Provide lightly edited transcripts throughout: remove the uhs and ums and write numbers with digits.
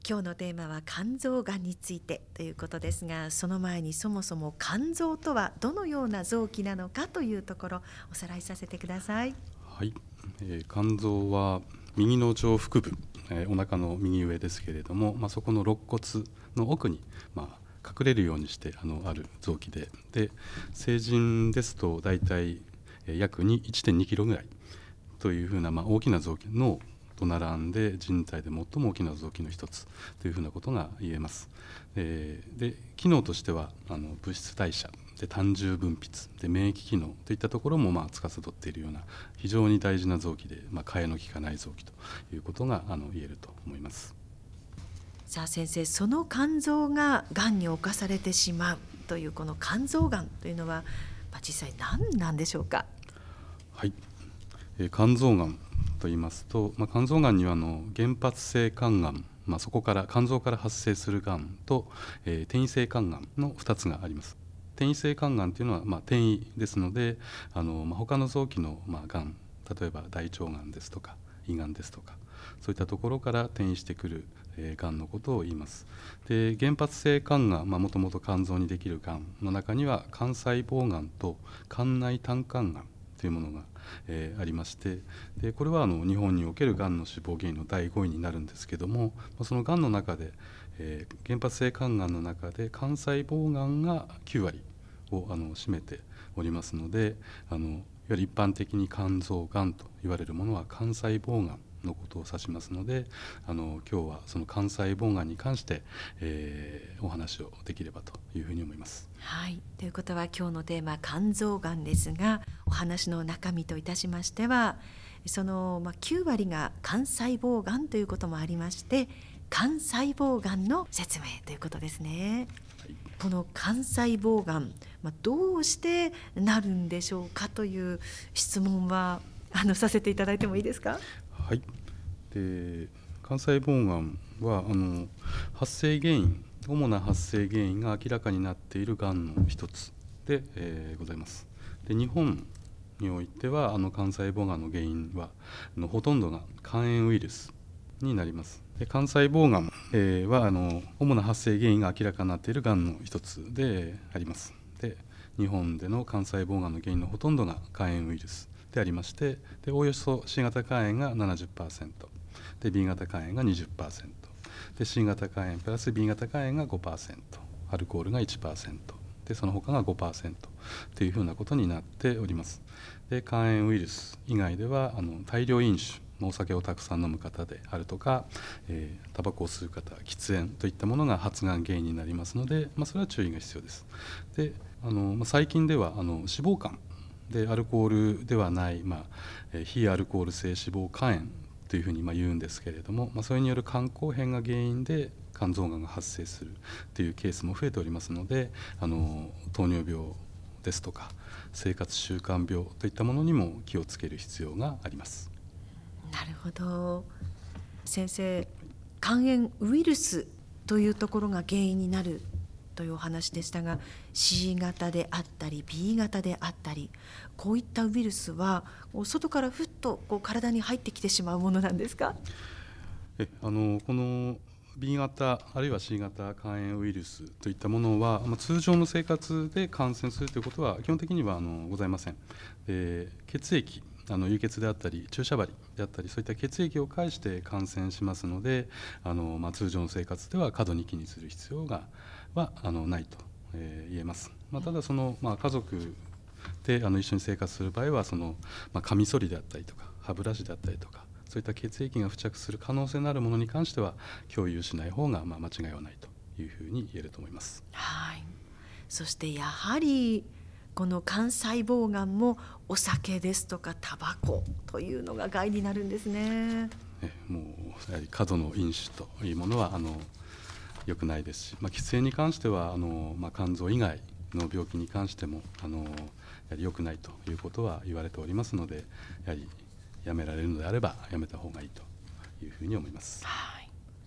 今日のテーマは肝臓がんについてということですが、その前にそもそも肝臓とはどのような臓器なのかというところおさらいさせてください。 はい、肝臓は右の上腹部、お腹の右上ですけれども、そこの肋骨の奥に、隠れるようにしてある臓器で、成人ですとだいたい約1.2キロぐらいというふうな、大きな臓器のと並んで人体で最も大きな臓器の一つというふうなことが言えます。で機能としては物質代謝で単純分泌で免疫機能といったところも司っているような非常に大事な臓器で、替えの利かない臓器ということが言えると思います。 さあ先生、その肝臓ががんに侵されてしまうというこの肝臓がんというのは、実際何なんでしょうか。 はい、肝臓がんと言いますと、肝臓がんには原発性肝がん、そこから肝臓から発生するがんと、転移性肝がんの2つがあります。転移性肝がんというのは、転移ですので他の臓器のがん、例えば大腸がんですとか胃がんですとか、そういったところから転移してくるがんのことを言います。で原発性肝がん、もともと肝臓にできるがんの中には肝細胞がんと肝内胆管がんというものがありまして、でこれは日本におけるがんの死亡原因の第5位になるんですけども、そのがんの中で、原発性肝がんの中で肝細胞がんが9割を占めておりますので、いわゆる一般的に肝臓がんと言われるものは肝細胞がんのことを指しますので、今日はその肝細胞がんに関して、お話をできればというふうに思います。 はい、ということは今日のテーマ肝臓がんですが、お話の中身といたしましては、その9割が肝細胞がんということもありまして、肝細胞がんの説明ということですね。 はい、 この肝細胞がん、どうしてなるんでしょうかという質問はさせていただいてもいいですか。 はい、で肝細胞がんは発生原因、主な発生原因が明らかになっているがんの一つで、ございます。で日本においては肝細胞がんの原因はほとんどが肝炎ウイルスになります。で肝細胞がん、は主な発生原因が明らかになっているがんの一つであります。で日本での肝細胞がんの原因のほとんどが肝炎ウイルスでありまして、でおおよそ C 型肝炎が 70%、 で B 型肝炎が 20%、 で C 型肝炎プラス B 型肝炎が 5%、 アルコールが 1%、 でその他が 5% というふうなことになっております。で肝炎ウイルス以外では大量飲酒、お酒をたくさん飲む方であるとか、タバコを吸う方、喫煙といったものが発がん原因になりますので、それは注意が必要です。で最近では脂肪肝でアルコールではない、非アルコール性脂肪肝炎というふうに言うんですけれども、それによる肝硬変が原因で肝臓がんが発生するというケースも増えておりますので、糖尿病ですとか生活習慣病といったものにも気をつける必要があります。 なるほど。先生、肝炎ウイルスというところが原因になるというお話でしたが、 C 型であったり B 型であったり、こういったウイルスは外からふっと体に入ってきてしまうものなんですか。 この B 型あるいは C 型肝炎ウイルスといったものは、通常の生活で感染するということは基本的にはございません。血液、輸血であったり注射針であったり、そういった血液を介して感染しますので、通常の生活では過度に気にする必要がないと、言えます。ただ家族で一緒に生活する場合はカミソリであったりとか歯ブラシであったりとか、そういった血液が付着する可能性のあるものに関しては共有しない方が間違いはないというふうに言えると思います。 はい。そしてやはりこの肝細胞がんもお酒ですとかタバコというのが害になるんですね。 もうやはり過度の飲酒というものは良くないですし、喫煙に関しては肝臓以外の病気に関してもやはり良くないということは言われておりますので、やはりやめられるのであればやめた方がいいというふうに思います。 はい。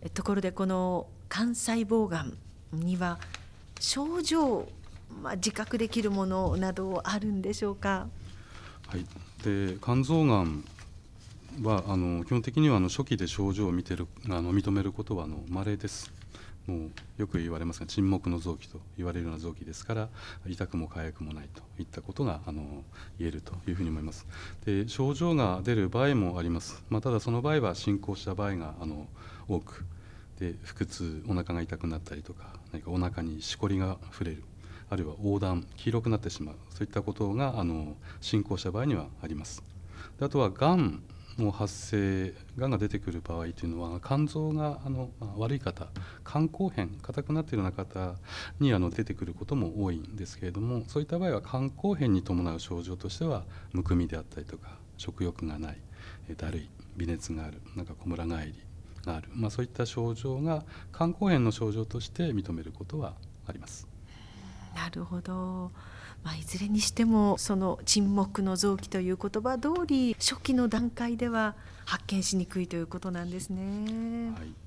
ところでこの肝細胞がんには症状、自覚できるものなどあるんでしょうか。 はい、で肝臓がんは基本的には初期で症状を認めることは稀です。もうよく言われますが、沈黙の臓器と言われるような臓器ですから、痛くも痒くもないといったことが言えるというふうに思います。で、症状が出る場合もあります。ただその場合は進行した場合が多くで、腹痛、お腹が痛くなったりとか、何かお腹にしこりが触れる、あるいは黄疸、黄色くなってしまう、そういったことが進行した場合にはあります。で、あとはがんがんが出てくる場合というのは、肝臓が悪い方、肝硬変、硬くなっているような方に出てくることも多いんですけれども、そういった場合は肝硬変に伴う症状としては、むくみであったりとか、食欲がない、だるい、微熱がある、なんかこむら返りがある、そういった症状が肝硬変の症状として認めることはあります。 なるほど。いずれにしてもその沈黙の臓器という言葉通り、初期の段階では発見しにくいということなんですね。 はい。